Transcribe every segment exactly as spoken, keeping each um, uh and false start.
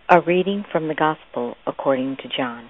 A reading from the Gospel according to John.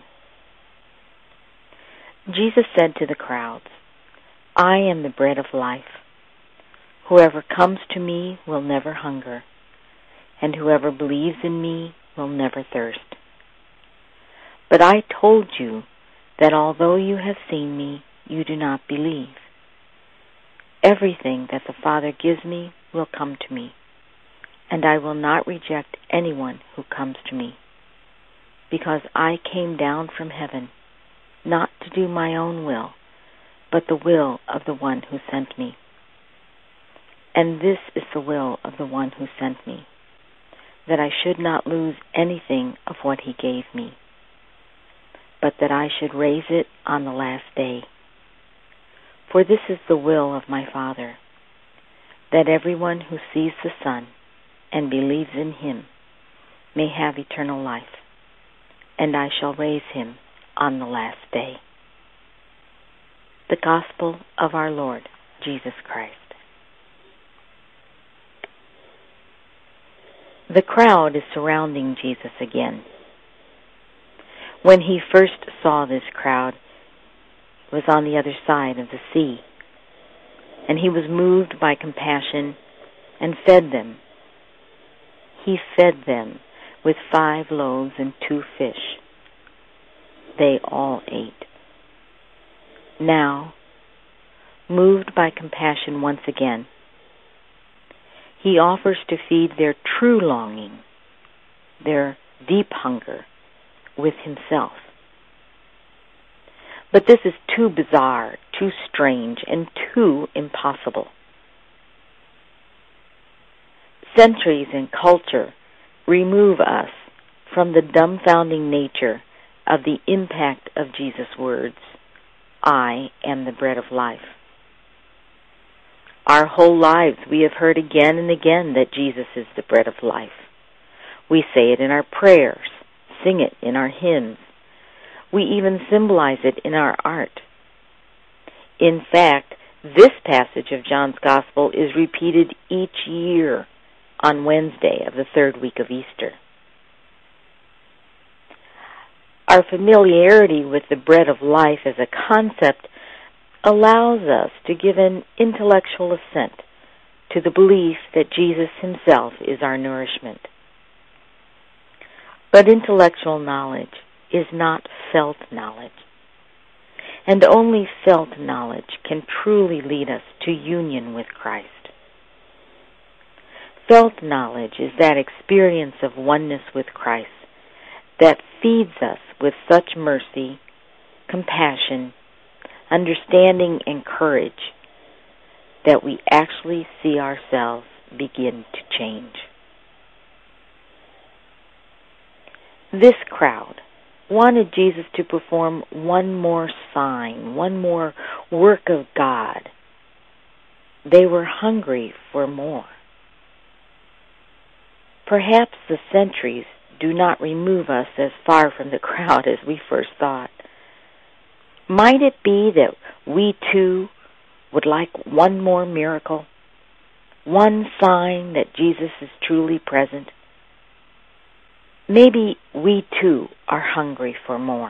Jesus said to the crowds, "I am the bread of life. Whoever comes to me will never hunger, and whoever believes in me will never thirst. But I told you that although you have seen me, you do not believe. Everything that the Father gives me will come to me, and I will not reject anyone who comes to me, because I came down from heaven, not to do my own will, but the will of the one who sent me. And this is the will of the one who sent me, that I should not lose anything of what he gave me, but that I should raise it on the last day. For this is the will of my Father, that everyone who sees the Son and believes in him may have eternal life, and I shall raise him on the last day." The Gospel of our Lord Jesus Christ. The crowd is surrounding Jesus again. When he first saw this crowd, it was on the other side of the sea, and he was moved by compassion and fed them. He fed them with five loaves and two fish. They all ate. Now, moved by compassion once again, he offers to feed their true longing, their deep hunger, with himself. But this is too bizarre, too strange, and too impossible. Centuries in culture remove us from the dumbfounding nature of the impact of Jesus' words, "I am the bread of life." Our whole lives we have heard again and again that Jesus is the bread of life. We say it in our prayers, sing it in our hymns. We even symbolize it in our art. In fact, this passage of John's Gospel is repeated each year on Wednesday of the third week of Easter. Our familiarity with the bread of life as a concept allows us to give an intellectual assent to the belief that Jesus himself is our nourishment. But intellectual knowledge is not felt knowledge, and only felt knowledge can truly lead us to union with Christ. Felt knowledge is that experience of oneness with Christ that feeds us with such mercy, compassion, understanding, and courage that we actually see ourselves begin to change. This crowd wanted Jesus to perform one more sign, one more work of God. They were hungry for more. Perhaps the centuries do not remove us as far from the crowd as we first thought. Might it be that we too would like one more miracle, one sign that Jesus is truly present? Maybe we too are hungry for more.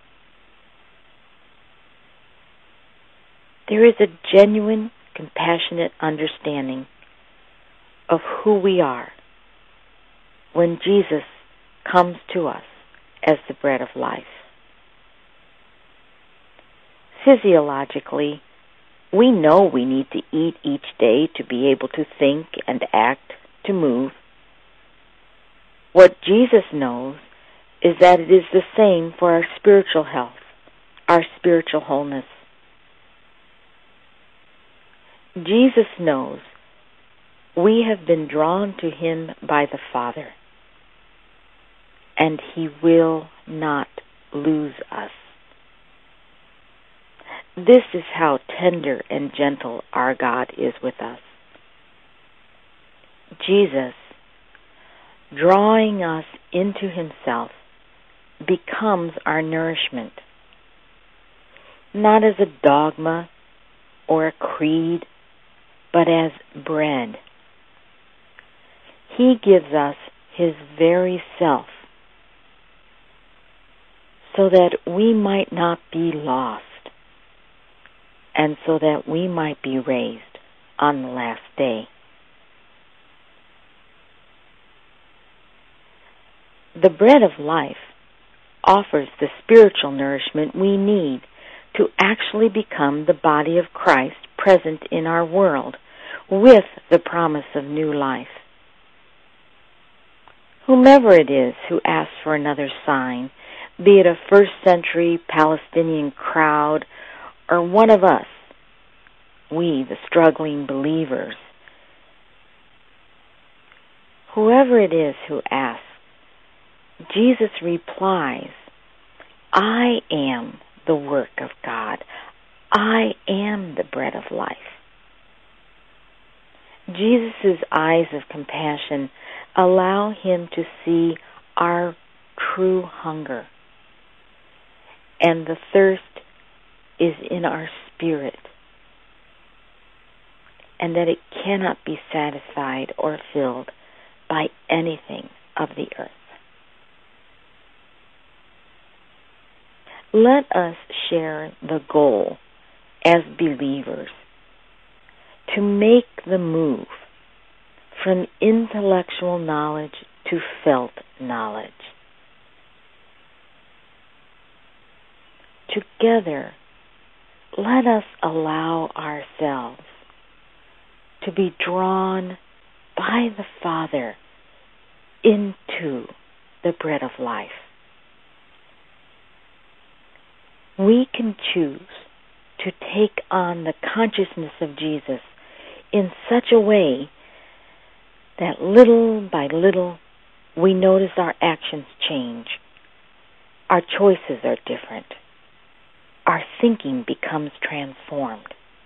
There is a genuine, compassionate understanding of who we are when Jesus comes to us as the bread of life. Physiologically, we know we need to eat each day to be able to think and act, to move. What Jesus knows is that it is the same for our spiritual health, our spiritual wholeness. Jesus knows we have been drawn to him by the Father, and he will not lose us. This is how tender and gentle our God is with us. Jesus, drawing us into himself, becomes our nourishment, not as a dogma or a creed, but as bread. He gives us his very self so that we might not be lost, and so that we might be raised on the last day. The bread of life offers the spiritual nourishment we need to actually become the body of Christ present in our world with the promise of new life. Whomever it is who asks for another sign, be it a first century Palestinian crowd or one of us, we, the struggling believers, whoever it is who asks, Jesus replies, I am the work of God. I am the bread of life. Jesus' eyes of compassion allow him to see our true hunger. And the thirst is in our spirit, and that it cannot be satisfied or filled by anything of the earth. Let us share the goal as believers to make the move from intellectual knowledge to felt knowledge. Together, let us allow ourselves to be drawn by the Father into the bread of life. We can choose to take on the consciousness of Jesus in such a way that little by little we notice our actions change. Our choices are different. Our thinking becomes transformed.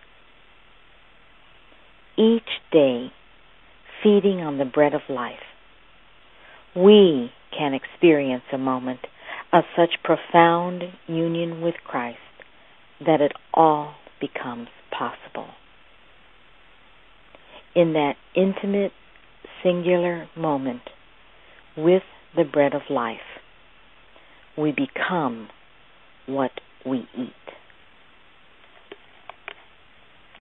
Each day, feeding on the bread of life, we can experience a moment of such profound union with Christ that it all becomes possible. In that intimate, singular moment with the bread of life, we become what we eat.